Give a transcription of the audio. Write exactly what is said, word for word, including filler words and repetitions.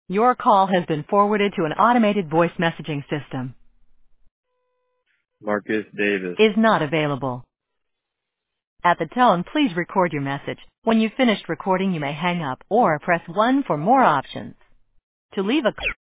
Your call has been forwarded to an automated voice messaging system. Marcus Davis. Is not available. At the tone, please record your message. When you've finished recording, you may hang up or press one for more options. To leave a